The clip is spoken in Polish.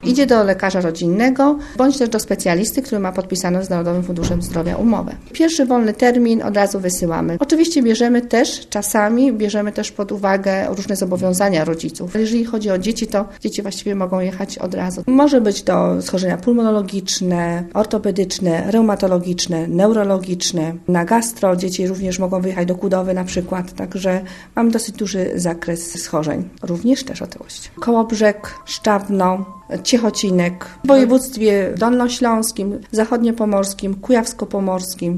Idzie do lekarza rodzinnego, bądź też do specjalisty, który ma podpisaną z Narodowym Funduszem Zdrowia umowę. Pierwszy wolny termin od razu wysyłamy. Oczywiście czasami bierzemy też pod uwagę różne zobowiązania rodziców. Jeżeli chodzi o dzieci, to dzieci właściwie mogą jechać od razu. Może być to schorzenia pulmonologiczne, ortopedyczne, reumatologiczne, neurologiczne. Na gastro dzieci również mogą wyjechać do Kudowy na przykład, także mam dosyć duży zakres schorzeń. Również też otyłość. Kołobrzeg, Szczawno, Ciechocinek, w województwie dolnośląskim, zachodniopomorskim, kujawsko-pomorskim.